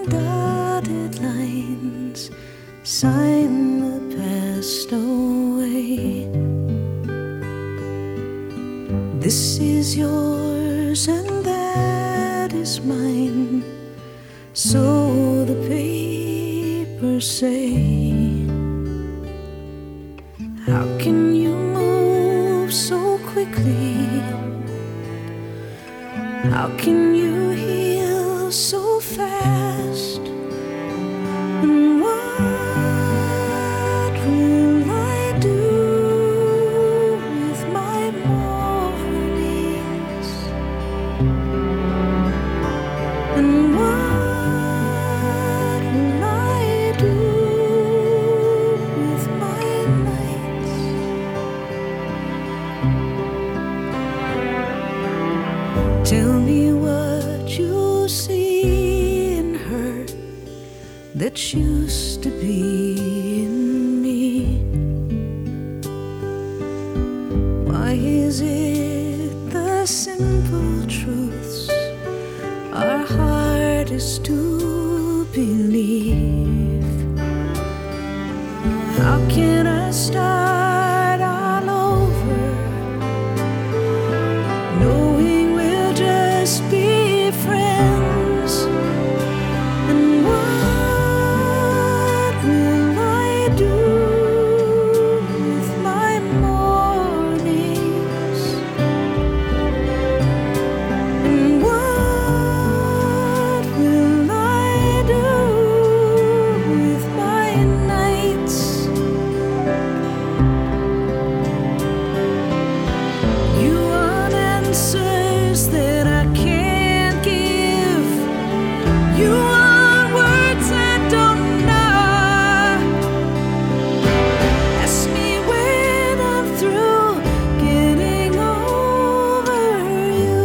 dotted lines sign the past away. This is yours and that is mine, so the papers say. How can you move so quickly? How can you heal so fast? And what will I do with my mornings? And what will I do with my nights? Tell me what you see in her that used to be in me. Why is it the simple truths are hardest to believe? How can I start all over, knowing we'll just be friends? And what will I do with my mornings? And what will I do with my nights? You want answers that I can't give. You want words I don't know. Ask me when I'm through getting over you.